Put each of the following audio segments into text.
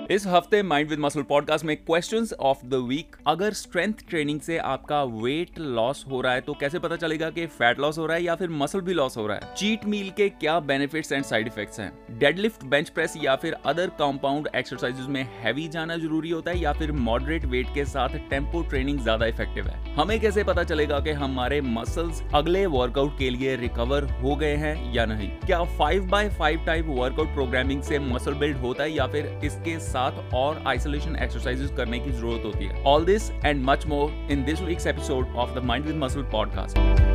इस हफ्ते mind with muscle podcast में क्वेश्चंस ऑफ द वीक। अगर स्ट्रेंथ ट्रेनिंग से आपका वेट लॉस हो रहा है तो कैसे पता चलेगा कि फैट लॉस हो रहा है या फिर मसल भी लॉस हो रहा है? चीट मील के क्या बेनिफिट्स एंड साइड इफेक्ट्स हैं? डेडलिफ्ट, बेंच प्रेस या फिर अदर कंपाउंड एक्सरसाइजेज में हैवी जाना जरूरी होता है या फिर मॉडरेट वेट के साथ टेम्पो ट्रेनिंग ज्यादा इफेक्टिव है? हमें कैसे पता चलेगा कि हमारे मसल्स अगले वर्कआउट के लिए रिकवर हो गए हैं या नहीं? क्या 5x5 टाइप वर्कआउट प्रोग्रामिंग से मसल बिल्ड होता है या फिर इसके साथ और आइसोलेशन एक्सरसाइजेस करने की जरूरत होती है? All this and much more in this week's episode of the mind with muscle podcast.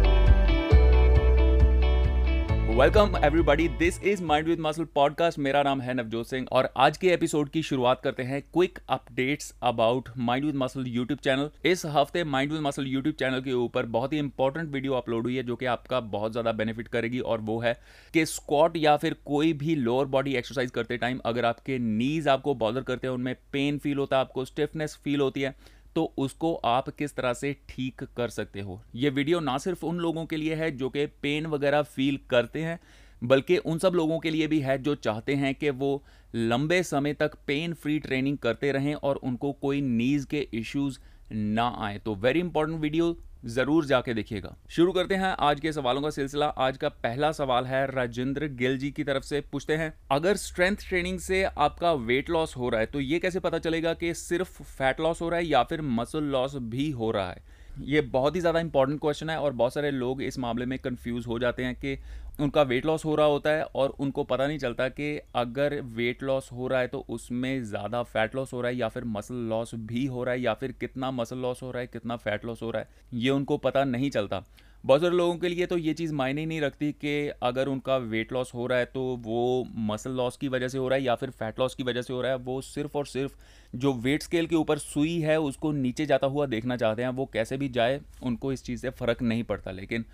Welcome everybody, this is mind with muscle podcast. मेरा नाम है नवजोत सिंह और आज के एपिसोड की शुरुआत करते हैं quick updates about mind with muscle YouTube channel. इस हफ्ते mind with muscle YouTube channel के ऊपर बहुत ही इंपॉर्टेंट वीडियो अपलोड हुई है जो कि आपका बहुत ज़्यादा बेनिफिट करेगी, और वो है कि स्क्वाट या फिर कोई भी लोअर बॉडी एक्सरसाइज करते टाइम अगर आपके नीज आपको बॉदर करते हैं, उनमें पेन फील होता है, आपको स्टिफनेस फील होती है, तो उसको आप किस तरह से ठीक कर सकते हो। ये वीडियो ना सिर्फ उन लोगों के लिए है जो कि पेन वगैरह फील करते हैं, बल्कि उन सब लोगों के लिए भी है जो चाहते हैं कि वो लंबे समय तक पेन फ्री ट्रेनिंग करते रहें और उनको कोई नीज के इश्यूज ना आए। तो वेरी इंपॉर्टेंट वीडियो, जरूर जाके देखिएगा। शुरू करते हैं आज के सवालों का सिलसिला। आज का पहला सवाल है राजेंद्र गिल जी की तरफ से। पूछते हैं, अगर स्ट्रेंथ ट्रेनिंग से आपका वेट लॉस हो रहा है तो ये कैसे पता चलेगा कि सिर्फ फैट लॉस हो रहा है या फिर मसल लॉस भी हो रहा है? ये बहुत ही ज़्यादा इंपॉर्टेंट क्वेश्चन है और बहुत सारे लोग इस मामले में कंफ्यूज हो जाते हैं कि उनका वेट लॉस हो रहा होता है और उनको पता नहीं चलता कि अगर वेट लॉस हो रहा है तो उसमें ज़्यादा फैट लॉस हो रहा है या फिर मसल लॉस भी हो रहा है, या फिर कितना मसल लॉस हो रहा है, कितना फैट लॉस हो रहा है, ये उनको पता नहीं चलता। बहुत सारे लोगों के लिए तो ये चीज़ मायने ही नहीं रखती कि अगर उनका वेट लॉस हो रहा है तो वो मसल लॉस की वजह से हो रहा है या फिर फैट लॉस की वजह से हो रहा है। वो सिर्फ और सिर्फ जो वेट स्केल के ऊपर सुई है उसको नीचे जाता हुआ देखना चाहते हैं। वो कैसे भी जाए, उनको इस चीज़ से फ़र्क नहीं पड़ता। लेकिन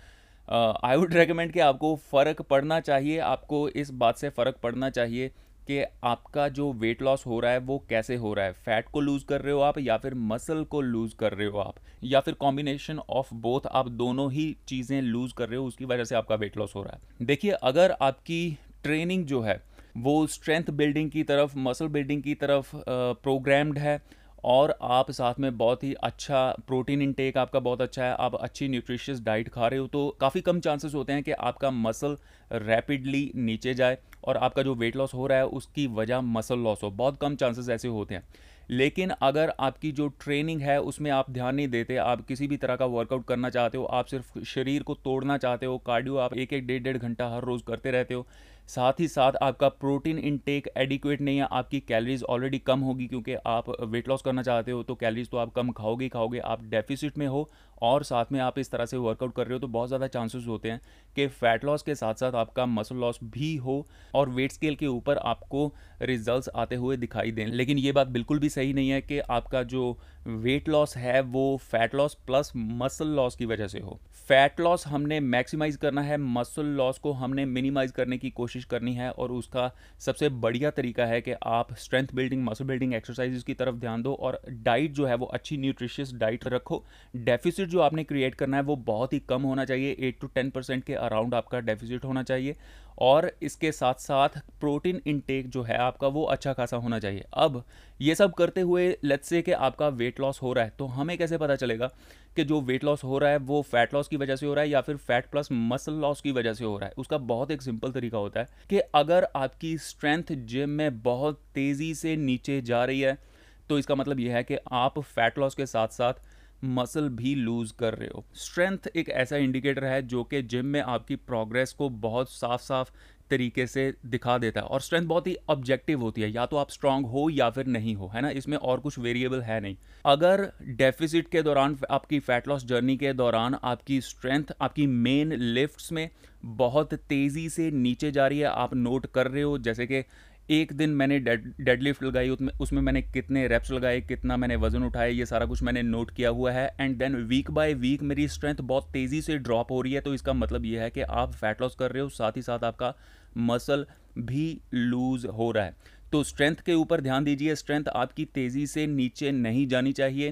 आई वुड रेकमेंड कि आपको फ़र्क पड़ना चाहिए, आपको इस बात से फ़र्क पड़ना चाहिए कि आपका जो वेट लॉस हो रहा है वो कैसे हो रहा है। फैट को लूज़ कर रहे हो आप या फिर मसल को लूज़ कर रहे हो आप, या फिर कॉम्बिनेशन ऑफ बोथ, आप दोनों ही चीज़ें लूज़ कर रहे हो, उसकी वजह से आपका वेट लॉस हो रहा है। देखिए, अगर आपकी ट्रेनिंग जो है वो स्ट्रेंथ बिल्डिंग की तरफ, मसल बिल्डिंग की तरफ प्रोग्राम्ड है और आप साथ में बहुत ही अच्छा प्रोटीन इनटेक आपका बहुत अच्छा है, आप अच्छी न्यूट्रिशियस डाइट खा रहे हो, तो काफ़ी कम चांसेस होते हैं कि आपका मसल रैपिडली नीचे जाए और आपका जो वेट लॉस हो रहा है उसकी वजह मसल लॉस हो। बहुत कम चांसेस ऐसे होते हैं। लेकिन अगर आपकी जो ट्रेनिंग है उसमें आप ध्यान नहीं देते, आप किसी भी तरह का वर्कआउट करना चाहते हो, आप सिर्फ शरीर को तोड़ना चाहते हो, कार्डियो आप एक एक डेढ़ डेढ़ घंटा हर रोज़ करते रहते हो, साथ ही साथ आपका प्रोटीन इनटेक एडिक्वेट नहीं है, आपकी कैलोरीज ऑलरेडी कम होगी क्योंकि आप वेट लॉस करना चाहते हो, तो कैलोरीज तो आप कम खाओगे ही खाओगे, आप डेफिसिट में हो और साथ में आप इस तरह से वर्कआउट कर रहे हो, तो बहुत ज़्यादा चांसेस होते हैं कि फैट लॉस के साथ साथ आपका मसल लॉस भी हो और वेट स्केल के ऊपर आपको रिजल्ट्स आते हुए दिखाई दें। लेकिन ये बात बिल्कुल भी सही नहीं है कि आपका जो वेट लॉस है वो fat loss plus muscle loss की वजह से हो। फैट लॉस हमने मैक्सिमाइज करना है, मसल लॉस को हमने मिनिमाइज करने की कोशिश करनी है, और उसका सबसे बढ़िया तरीका है कि आप strength building, muscle building exercises की तरफ ध्यान दो और डाइट जो है वो अच्छी न्यूट्रिशियस डाइट रखो। डेफिसिट जो आपने क्रिएट करना है वो बहुत ही कम होना चाहिए, 8 to 10% के अराउंड आपका डेफिसिट होना चाहिए, और इसके साथ साथ प्रोटीन इनटेक जो है आपका वो अच्छा खासा होना चाहिए। अब ये सब करते हुए लेट्स से कि आपका वेट लॉस हो रहा है, तो हमें कैसे पता चलेगा कि जो वेट लॉस हो रहा है वो फैट लॉस की वजह से हो रहा है या फिर फैट प्लस मसल लॉस की वजह से हो रहा है? उसका बहुत एक सिंपल तरीका होता है कि अगर आपकी स्ट्रेंथ जिम में बहुत तेज़ी से नीचे जा रही है तो इसका मतलब यह है कि आप फैट लॉस के साथ साथ मसल भी लूज कर रहे हो। स्ट्रेंथ एक ऐसा इंडिकेटर है जो कि जिम में आपकी प्रोग्रेस को बहुत साफ साफ तरीके से दिखा देता है, और स्ट्रेंथ बहुत ही ऑब्जेक्टिव होती है, या तो आप स्ट्रांग हो या फिर नहीं हो, है ना, इसमें और कुछ वेरिएबल है नहीं। अगर डेफिसिट के दौरान, आपकी फैट लॉस जर्नी के दौरान आपकी स्ट्रेंथ आपकी मेन लिफ्ट्स में बहुत तेज़ी से नीचे जा रही है, आप नोट कर रहे हो, जैसे कि एक दिन मैंने डेडलिफ्ट लगाई, उसमें मैंने कितने रेप्स लगाए, कितना मैंने वजन उठाया, ये सारा कुछ मैंने नोट किया हुआ है, and then week by week मेरी स्ट्रेंथ बहुत तेज़ी से ड्रॉप हो रही है, तो इसका मतलब ये है कि आप फैट लॉस कर रहे हो, साथ ही साथ आपका मसल भी लूज हो रहा है। तो स्ट्रेंथ के ऊपर ध्यान दीजिए, स्ट्रेंथ आपकी तेज़ी से नीचे नहीं जानी चाहिए।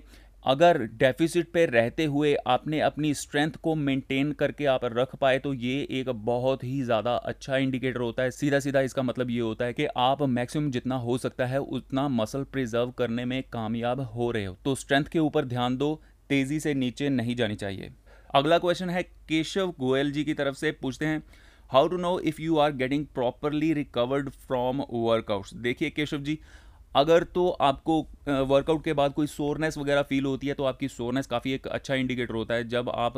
अगर डेफिसिट पे रहते हुए आपने अपनी स्ट्रेंथ को मेंटेन करके आप रख पाए तो ये एक बहुत ही ज़्यादा अच्छा इंडिकेटर होता है। सीधा सीधा इसका मतलब ये होता है कि आप मैक्सिमम जितना हो सकता है उतना मसल प्रिजर्व करने में कामयाब हो रहे हो। तो स्ट्रेंथ के ऊपर ध्यान दो, तेज़ी से नीचे नहीं जानी चाहिए। अगला क्वेश्चन है केशव गोयल जी की तरफ से, पूछते हैं how to know if you are getting properly recovered from workouts. देखिए केशव जी, अगर तो आपको वर्कआउट के बाद कोई सोरनेस वगैरह फील होती है तो आपकी सोरनेस काफ़ी एक अच्छा इंडिकेटर होता है।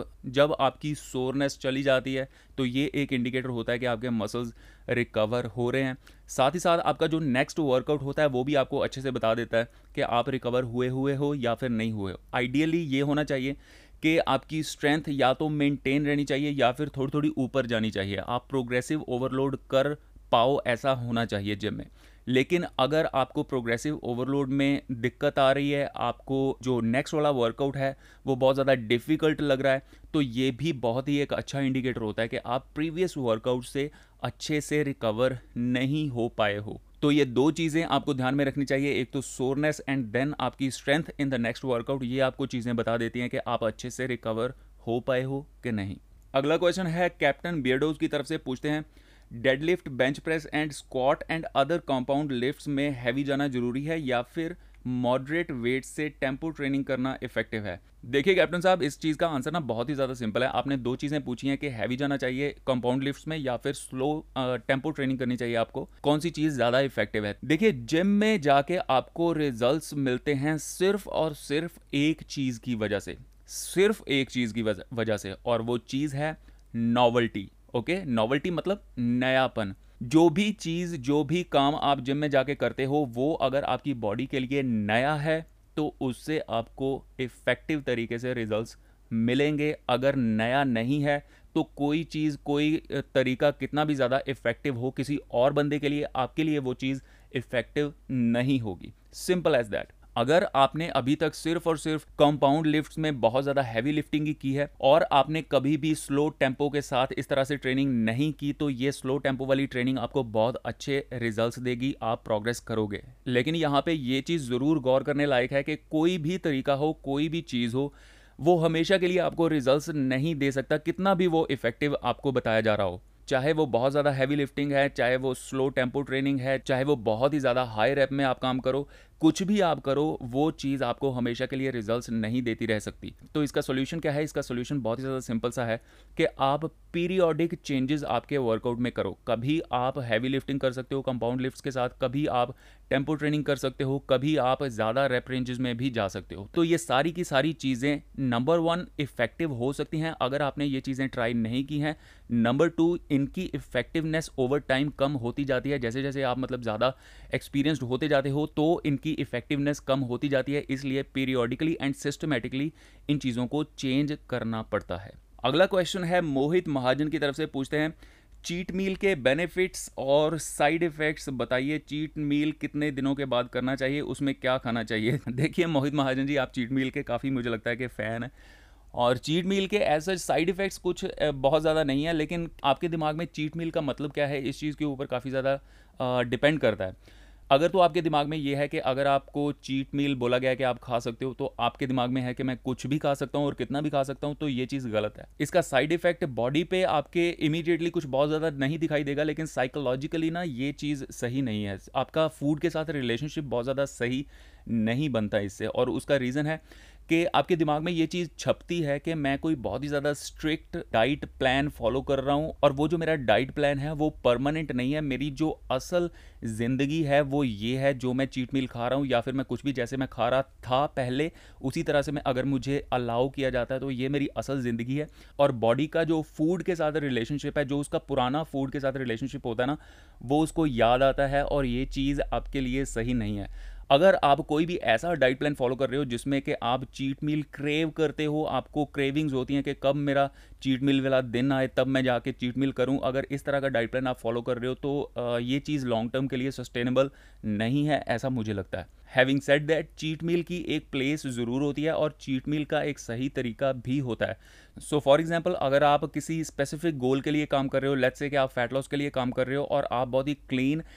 जब आपकी सोरनेस चली जाती है तो ये एक इंडिकेटर होता है कि आपके मसल्स रिकवर हो रहे हैं। साथ ही साथ आपका जो नेक्स्ट वर्कआउट होता है वो भी आपको अच्छे से बता देता है कि आप रिकवर हुए हो या फिर नहीं हुए हो। आइडियली ये होना चाहिए कि आपकी स्ट्रेंथ या तो मेंटेन रहनी चाहिए या फिर थोड़ी थोड़ी ऊपर जानी चाहिए। आप प्रोग्रेसिव ओवरलोड कर पाओ, ऐसा होना चाहिए जिम में। लेकिन अगर आपको प्रोग्रेसिव ओवरलोड में दिक्कत आ रही है, आपको जो नेक्स्ट वाला वर्कआउट है वो बहुत ज़्यादा डिफ़िकल्ट लग रहा है, तो ये भी बहुत ही एक अच्छा इंडिकेटर होता है कि आप प्रीवियस वर्कआउट से अच्छे से रिकवर नहीं हो पाए हो। तो ये दो चीज़ें आपको ध्यान में रखनी चाहिए, एक तो सोरनेस एंड देन आपकी strength in the next workout. ये आपको चीज़ें बता देती हैं कि आप अच्छे से रिकवर हो पाए हो कि नहीं। अगला क्वेश्चन है कैप्टन बियर्डोज की तरफ से, पूछते हैं deadlift, bench press and squat and other compound lifts में हैवी जाना जरूरी है या फिर मॉडरेट वेट से टेम्पो ट्रेनिंग करना इफेक्टिव है। देखिए कैप्टन साहब, इस चीज़ का आंसर ना बहुत ही ज़्यादा सिंपल है। आपने दो चीज़ें पूछी हैं कि हैवी जाना चाहिए कंपाउंड लिफ्ट्स में या फिर स्लो टेम्पो ट्रेनिंग करनी चाहिए आपको, कौन सी चीज़ ज़्यादा इफेक्टिव है। देखिए जिम में जाके आपको रिजल्ट्स मिलते हैं सिर्फ और सिर्फ एक चीज़ की वजह से, सिर्फ एक चीज़ की वजह से, और वो चीज़ है नॉवल्टी। ओके, नॉवल्टी मतलब नयापन। जो भी चीज़, जो भी काम आप जिम में जाके करते हो वो अगर आपकी बॉडी के लिए नया है तो उससे आपको इफ़ेक्टिव तरीके से रिजल्ट्स मिलेंगे। अगर नया नहीं है तो कोई चीज़, कोई तरीका कितना भी ज़्यादा इफ़ेक्टिव हो किसी और बंदे के लिए, आपके लिए वो चीज़ इफ़ेक्टिव नहीं होगी। Simple as that. अगर आपने अभी तक सिर्फ और सिर्फ कंपाउंड लिफ्ट्स में बहुत ज़्यादा हैवी लिफ्टिंग ही की है और आपने कभी भी स्लो टेम्पो के साथ इस तरह से ट्रेनिंग नहीं की, तो ये स्लो टेम्पो वाली ट्रेनिंग आपको बहुत अच्छे रिजल्ट्स देगी, आप प्रोग्रेस करोगे। लेकिन यहाँ पे ये चीज़ ज़रूर गौर करने लायक है कि कोई भी तरीका हो, कोई भी चीज़ हो, वो हमेशा के लिए आपको रिजल्ट्स नहीं दे सकता, कितना भी वो इफेक्टिव आपको बताया जा रहा हो। चाहे वो बहुत ज़्यादा हैवी लिफ्टिंग है, चाहे वो स्लो टेम्पो ट्रेनिंग है, चाहे वो बहुत ही ज़्यादा हाई रैप में आप काम करो, कुछ भी आप करो, वो चीज़ आपको हमेशा के लिए रिजल्ट्स नहीं देती रह सकती। तो इसका सोल्यूशन क्या है? इसका सोल्यूशन बहुत ही ज़्यादा सिंपल सा है कि आप पीरियोडिक चेंजेस आपके वर्कआउट में करो। कभी आप हैवी लिफ्टिंग कर सकते हो कंपाउंड लिफ्ट्स के साथ, कभी आप टेम्पो ट्रेनिंग कर सकते हो, कभी आप ज़्यादा रैप रेंजेस में भी जा सकते हो। तो ये सारी की सारी चीज़ें नंबर 1 इफेक्टिव हो सकती हैं अगर आपने ये चीज़ें ट्राई नहीं की हैं। नंबर 2, इनकी इफेक्टिवनेस ओवर टाइम कम होती जाती है। जैसे जैसे आप मतलब ज़्यादा एक्सपीरियंस्ड होते जाते हो तो इनकी इफेक्टिवनेस कम होती जाती है, इसलिए पीरियोडिकली एंड सिस्टमेटिकली इन चीज़ों को चेंज करना पड़ता है। अगला क्वेश्चन है मोहित महाजन की तरफ से, पूछते हैं चीट मील के बेनिफिट्स और साइड इफ़ेक्ट्स बताइए। चीट मील कितने दिनों के बाद करना चाहिए, उसमें क्या खाना चाहिए? देखिए मोहित महाजन जी, आप चीट मील के काफ़ी मुझे लगता है कि फ़ैन है, और चीट मील के ऐसे साइड इफ़ेक्ट्स कुछ बहुत ज़्यादा नहीं है, लेकिन आपके दिमाग में चीट मील का मतलब क्या है, इस चीज़ के ऊपर काफ़ी ज़्यादा डिपेंड करता है। अगर तो आपके दिमाग में ये है कि अगर आपको चीट मील बोला गया है कि आप खा सकते हो, तो आपके दिमाग में है कि मैं कुछ भी खा सकता हूँ और कितना भी खा सकता हूँ, तो ये चीज़ गलत है। इसका साइड इफेक्ट बॉडी पे आपके इमीडिएटली कुछ बहुत ज़्यादा नहीं दिखाई देगा, लेकिन साइकोलॉजिकली ना ये चीज़ सही नहीं है। आपका फूड के साथ रिलेशनशिप बहुत ज़्यादा सही नहीं बनता इससे, और उसका रीज़न है कि आपके दिमाग में ये चीज़ छपती है कि मैं कोई बहुत ही ज़्यादा स्ट्रिक्ट डाइट प्लान फॉलो कर रहा हूँ, और वो जो मेरा डाइट प्लान है वो परमानेंट नहीं है। मेरी जो असल ज़िंदगी है वो ये है जो मैं चीट मील खा रहा हूँ, या फिर मैं कुछ भी जैसे मैं खा रहा था पहले उसी तरह से मैं अगर मुझे अलाउ किया जाता है तो ये मेरी असल ज़िंदगी है। और बॉडी का जो फूड के साथ रिलेशनशिप है, जो उसका पुराना फूड के साथ रिलेशनशिप होता है ना, वो उसको याद आता है, और ये चीज़ आपके लिए सही नहीं है। अगर आप कोई भी ऐसा डाइट प्लान फॉलो कर रहे हो जिसमें कि आप चीट मील क्रेव करते हो, आपको क्रेविंग्स होती हैं कि कब मेरा चीट मील वाला दिन आए तब मैं जाके चीट मील करूं, अगर इस तरह का डाइट प्लान आप फॉलो कर रहे हो तो ये चीज़ लॉन्ग टर्म के लिए सस्टेनेबल नहीं है, ऐसा मुझे लगता है। Having said that, cheat meal की एक प्लेस ज़रूर होती है और चीट मील का एक सही तरीका भी होता है। सो फॉर एग्जांपल, अगर आप किसी स्पेसिफिक गोल के लिए काम कर रहे हो, लेट्स से कि आप फैट लॉस के लिए काम कर रहे हो और आप बहुत ही क्लीन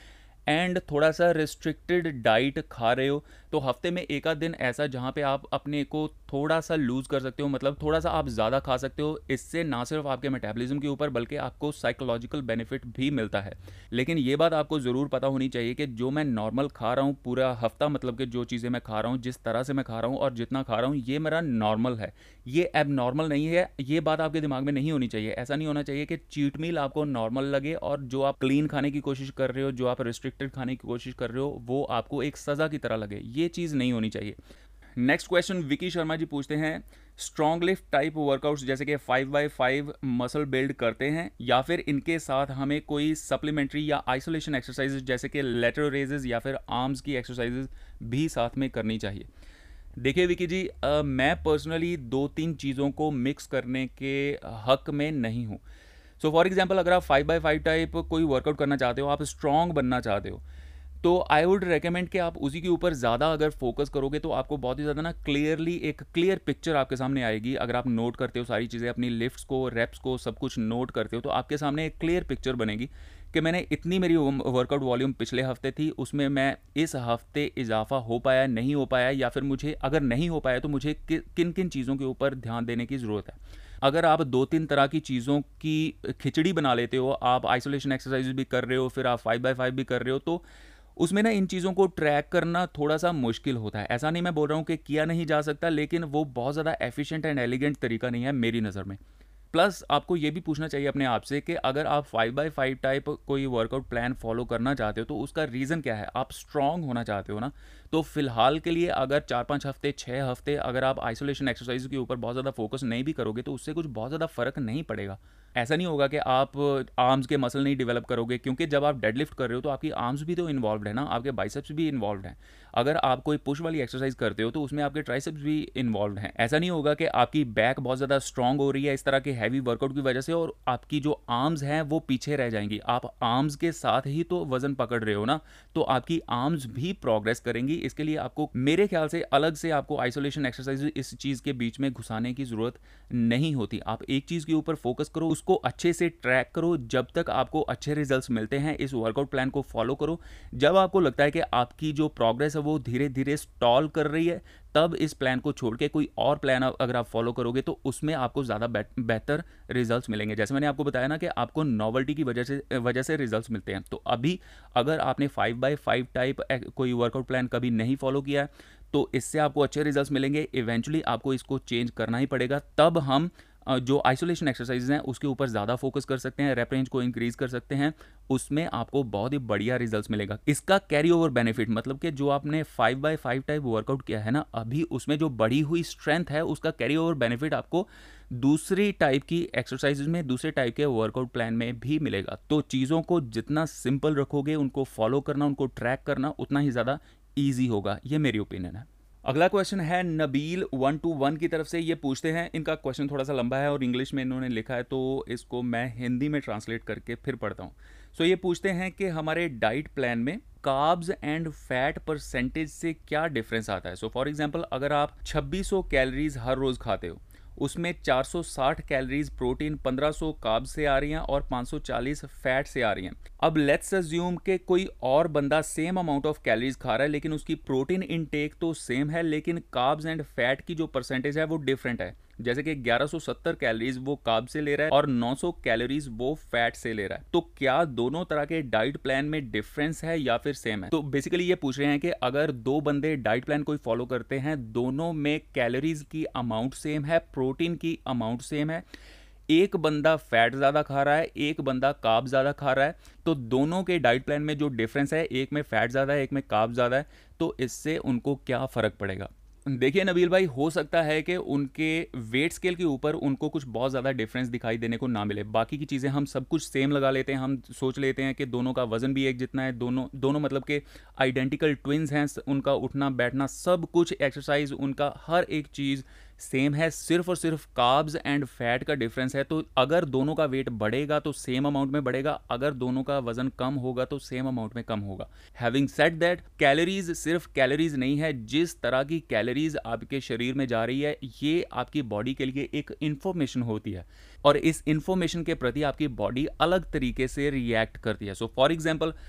एंड थोड़ा सा रिस्ट्रिक्टेड डाइट खा रहे हो, तो हफ्ते में एक आध दिन ऐसा जहाँ पे आप अपने को थोड़ा सा लूज़ कर सकते हो, मतलब थोड़ा सा आप ज़्यादा खा सकते हो। इससे ना सिर्फ आपके मेटाबॉलिज्म के ऊपर बल्कि आपको साइकोलॉजिकल बेनिफिट भी मिलता है। लेकिन ये बात आपको ज़रूर पता होनी चाहिए कि जो मैं नॉर्मल खा रहा हूँ पूरा हफ्ता, मतलब कि जो चीज़ें मैं खा रहा हूँ, जिस तरह से मैं खा रहा हूँ और जितना खा रहा हूँ, ये मेरा नॉर्मल है, ये एब नॉर्मल नहीं है। ये बात आपके दिमाग में नहीं होनी चाहिए। ऐसा नहीं होना चाहिए कि चीट मील आपको नॉर्मल लगे और जो आप क्लीन खाने की कोशिश कर रहे हो, जो आप रिस्ट्रिक्टेड खाने की कोशिश कर रहे हो, वो आपको एक सज़ा की तरह लगे। ये चीज़ नहीं होनी चाहिए। नेक्स्ट क्वेश्चन विकी शर्मा जी पूछते हैं, स्ट्रॉन्ग लिफ्ट टाइप वर्कआउट्स जैसे कि 5x5 मसल बिल्ड करते हैं या फिर इनके साथ हमें कोई सप्लीमेंट्री या आइसोलेशन एक्सरसाइजेज जैसे कि लेटरल रेजेस या फिर आर्म्स की एक्सरसाइजेज भी साथ में करनी चाहिए? देखिए विकी जी, मैं पर्सनली दो तीन चीज़ों को मिक्स करने के हक में नहीं हूँ। सो फॉर एग्जांपल, अगर आप 5x5 टाइप कोई वर्कआउट करना चाहते हो, आप स्ट्रॉन्ग बनना चाहते हो, तो आई वुड रेकमेंड कि आप उसी के ऊपर ज़्यादा अगर फोकस करोगे तो आपको बहुत ही ज़्यादा ना क्लियरली एक क्लियर पिक्चर आपके सामने आएगी। अगर आप नोट करते हो सारी चीज़ें, अपनी लिफ्ट्स को, रेप्स को, सब कुछ नोट करते हो, तो आपके सामने एक क्लियर पिक्चर बनेगी कि मैंने इतनी, मेरी वर्कआउट वॉल्यूम पिछले हफ्ते थी, उसमें मैं इस हफ्ते इजाफा हो पाया, नहीं हो पाया, या फिर मुझे अगर नहीं हो पाया तो मुझे किन किन चीज़ों के ऊपर ध्यान देने की ज़रूरत है। अगर आप दो तीन तरह की चीज़ों की खिचड़ी बना लेते हो, आप आइसोलेशन एक्सरसाइज भी कर रहे हो, फिर आप 5x5 भी कर रहे हो, तो उसमें ना इन चीज़ों को ट्रैक करना थोड़ा सा मुश्किल होता है। ऐसा नहीं मैं बोल रहा हूँ कि किया नहीं जा सकता, लेकिन वो बहुत ज़्यादा एफिशिएंट एंड एलिगेंट तरीका नहीं है मेरी नज़र में। प्लस आपको ये भी पूछना चाहिए अपने आप से कि अगर आप 5x5 टाइप कोई वर्कआउट प्लान फॉलो करना चाहते हो तो उसका रीज़न क्या है? आप स्ट्रांग होना चाहते हो ना। तो फिलहाल के लिए अगर 4-5 हफ्ते, 6 हफ्ते अगर आप आइसोलेशन एक्सरसाइज के ऊपर बहुत ज़्यादा फोकस नहीं भी करोगे तो उससे कुछ बहुत ज़्यादा फ़र्क नहीं पड़ेगा। ऐसा नहीं होगा कि आप आर्म्स के मसल नहीं डेवलप करोगे, क्योंकि जब आप डेडलिफ्ट कर रहे हो तो आपकी आर्म्स भी तो इन्वॉल्व है ना, आपके बाइसेप्स भी इन्वॉल्व हैं। अगर आप कोई पुश वाली एक्सरसाइज करते हो तो उसमें आपके ट्राइसेप्स भी इन्वॉल्व हैं। ऐसा नहीं होगा कि आपकी बैक बहुत ज़्यादा स्ट्रांग हो रही है इस तरह के हैवी वर्कआउट की वजह से और आपकी जो आर्म्स हैं वो पीछे रह जाएंगी। आप आर्म्स के साथ ही तो वजन पकड़ रहे हो ना, तो आपकी आर्म्स भी प्रोग्रेस करेंगी। इसके लिए आपको मेरे ख्याल से अलग से आपको आइसोलेशन एक्सरसाइज इस चीज़ के बीच में घुसाने की ज़रूरत नहीं होती। आप एक चीज़ के ऊपर फोकस करो, उसको अच्छे से ट्रैक करो, जब तक आपको अच्छे रिजल्ट्स मिलते हैं इस वर्कआउट प्लान को फॉलो करो। जब आपको लगता है कि आपकी जो प्रोग्रेस है वो धीरे धीरे स्टॉल कर रही है, तब इस प्लान को छोड़ के कोई और प्लान अगर आप फॉलो करोगे तो उसमें आपको ज़्यादा बेहतर रिजल्ट्स मिलेंगे। जैसे मैंने आपको बताया ना कि आपको नॉवल्टी की वजह से रिजल्ट्स मिलते हैं। तो अभी अगर आपने 5x5 टाइप कोई वर्कआउट प्लान कभी नहीं फॉलो किया है तो इससे आपको अच्छे रिजल्ट्स मिलेंगे। इवेंचुअली आपको इसको चेंज करना ही पड़ेगा, तब हम जो आइसोलेशन एक्सरसाइज हैं उसके ऊपर ज़्यादा फोकस कर सकते हैं, रेप रेंज को इंक्रीज कर सकते हैं, उसमें आपको बहुत ही बढ़िया रिजल्ट्स मिलेगा। इसका कैरी ओवर बेनिफिट मतलब कि जो आपने 5x5 टाइप वर्कआउट किया है ना, अभी उसमें जो बढ़ी हुई स्ट्रेंथ है उसका कैरी ओवर बेनिफिट आपको दूसरी टाइप की एक्सरसाइज में, दूसरे टाइप के वर्कआउट प्लान में भी मिलेगा। तो चीज़ों को जितना सिंपल रखोगे, उनको फॉलो करना, उनको ट्रैक करना उतना ही ज़्यादा ईजी होगा। ये मेरी ओपिनियन है। अगला क्वेश्चन है नबील 121 की तरफ से। ये पूछते हैं, इनका क्वेश्चन थोड़ा सा लंबा है और इंग्लिश में इन्होंने लिखा है, तो इसको मैं हिंदी में ट्रांसलेट करके फिर पढ़ता हूँ। सो ये पूछते हैं कि हमारे डाइट प्लान में कार्ब्स एंड फैट परसेंटेज से क्या डिफरेंस आता है। सो फॉर एग्जांपल, अगर आप 2600 कैलोरीज हर रोज़ खाते हो, उसमें 460 कैलोरीज प्रोटीन, 1500 कार्ब से आ रही हैं और 540 फैट से आ रही हैं। अब लेट्स अज्यूम कि कोई और बंदा सेम अमाउंट ऑफ कैलोरीज खा रहा है लेकिन उसकी प्रोटीन इनटेक तो सेम है, लेकिन कार्ब्स एंड फैट की जो परसेंटेज है वो डिफरेंट है। जैसे कि 1170 कैलोरीज वो कार्ब से ले रहा है और 900 कैलोरीज वो फैट से ले रहा है। तो क्या दोनों तरह के डाइट प्लान में डिफरेंस है या फिर सेम है? तो बेसिकली ये पूछ रहे हैं कि अगर दो बंदे डाइट प्लान कोई फॉलो करते हैं, दोनों में कैलोरीज की अमाउंट सेम है, प्रोटीन की अमाउंट सेम है, एक बंदा फैट ज़्यादा खा रहा है, एक बंदा कार्ब ज़्यादा खा रहा है, तो दोनों के डाइट प्लान में जो डिफरेंस है, एक में फैट ज़्यादा है, एक में कार्ब ज़्यादा है, तो इससे उनको क्या फ़र्क पड़ेगा? देखिए नबील भाई, हो सकता है कि उनके वेट स्केल के ऊपर उनको कुछ बहुत ज़्यादा डिफरेंस दिखाई देने को ना मिले। बाकी की चीज़ें हम सब कुछ सेम लगा लेते हैं, हम सोच लेते हैं कि दोनों का वज़न भी एक जितना है, दोनों मतलब कि आइडेंटिकल ट्विन्स हैं, उनका उठना बैठना सब कुछ, एक्सरसाइज, उनका हर एक चीज़ सेम है, सिर्फ और सिर्फ कार्ब्स एंड फैट का डिफरेंस है। तो अगर दोनों का वेट बढ़ेगा तो सेम अमाउंट में बढ़ेगा, अगर दोनों का वजन कम होगा तो सेम अमाउंट में कम होगा। हैविंग सेड दैट, कैलोरीज सिर्फ कैलोरीज नहीं है। जिस तरह की कैलोरीज आपके शरीर में जा रही है, ये आपकी बॉडी के लिए एक इंफॉर्मेशन होती है और इस इंफॉर्मेशन के प्रति आपकी बॉडी अलग तरीके से रिएक्ट करती है। सो फॉर एग्जाम्पल,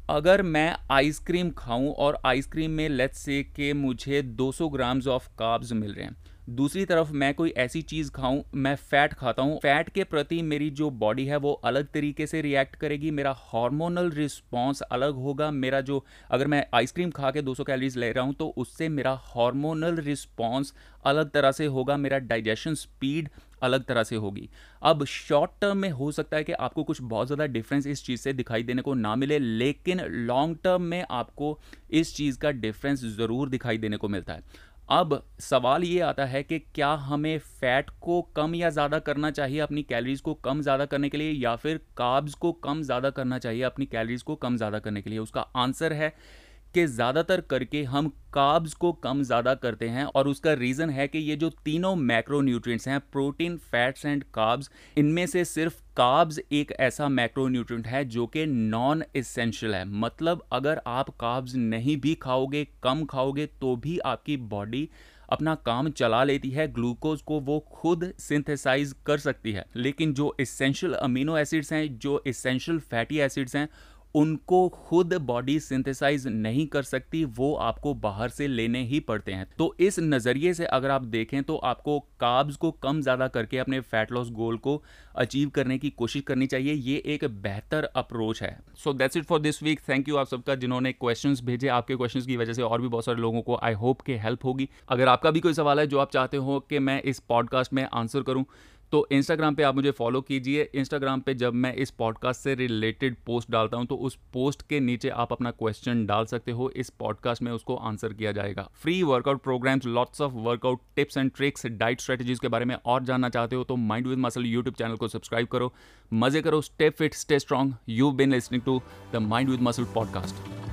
अगर मैं आइसक्रीम खाऊं और आइसक्रीम में लेट्स से कि मुझे 200 ग्राम्स ऑफ कार्ब्स मिल रहे हैं, दूसरी तरफ मैं कोई ऐसी चीज़ खाऊं, मैं फ़ैट खाता हूं, फ़ैट के प्रति मेरी जो बॉडी है वो अलग तरीके से रिएक्ट करेगी, मेरा हार्मोनल रिस्पॉन्स अलग होगा। मेरा जो, अगर मैं आइसक्रीम खा के 200 कैलोरीज ले रहा हूं तो उससे मेरा हार्मोनल रिस्पॉन्स अलग तरह से होगा, मेरा डाइजेशन स्पीड अलग तरह से होगी। अब शॉर्ट टर्म में हो सकता है कि आपको कुछ बहुत ज़्यादा डिफरेंस इस चीज़ से दिखाई देने को ना मिले, लेकिन लॉन्ग टर्म में आपको इस चीज़ का डिफरेंस ज़रूर दिखाई देने को मिलता है। अब सवाल ये आता है कि क्या हमें फ़ैट को कम या ज़्यादा करना चाहिए अपनी कैलोरीज को कम ज़्यादा करने के लिए, या फिर कार्ब्स को कम ज़्यादा करना चाहिए अपनी कैलोरीज को कम ज़्यादा करने के लिए? उसका आंसर है कि ज़्यादातर करके हम कार्ब्स को कम ज़्यादा करते हैं, और उसका रीज़न है कि ये जो तीनों मैक्रोन्यूट्रिएंट्स हैं, प्रोटीन, फैट्स एंड कार्ब्स, इनमें से सिर्फ कार्ब्स एक ऐसा मैक्रोन्यूट्रिएंट है जो कि नॉन एसेंशियल है। मतलब अगर आप कार्ब्स नहीं भी खाओगे, कम खाओगे, तो भी आपकी बॉडी अपना काम चला लेती है, ग्लूकोज को वो खुद सिंथेसाइज कर सकती है। लेकिन जो एसेंशियल अमीनो एसिड्स हैं, जो एसेंशियल फैटी एसिड्स हैं, उनको खुद बॉडी सिंथेसाइज नहीं कर सकती, वो आपको बाहर से लेने ही पड़ते हैं। तो इस नज़रिए से अगर आप देखें तो आपको कार्ब्स को कम ज़्यादा करके अपने फैट लॉस गोल को अचीव करने की कोशिश करनी चाहिए। ये एक बेहतर अप्रोच है। So that's it for this week. Thank you आप सबका जिन्होंने क्वेश्चंस भेजे। आपके क्वेश्चंस की वजह से और भी बहुत सारे लोगों को आई होप के हेल्प होगी। अगर आपका भी कोई सवाल है जो आप चाहते हो कि मैं इस पॉडकास्ट में आंसर करूं, तो इंस्टाग्राम पे आप मुझे फॉलो कीजिए। इंस्टाग्राम पे जब मैं इस पॉडकास्ट से रिलेटेड पोस्ट डालता हूं तो उस पोस्ट के नीचे आप अपना क्वेश्चन डाल सकते हो। इस पॉडकास्ट में उसको आंसर किया जाएगा। Free workout programs, lots of workout tips and tricks, diet strategies के बारे में और जानना चाहते हो तो mind with muscle YouTube channel को सब्सक्राइब करो। मजे करो, stay fit, stay strong. You been listening to the mind with muscle podcast.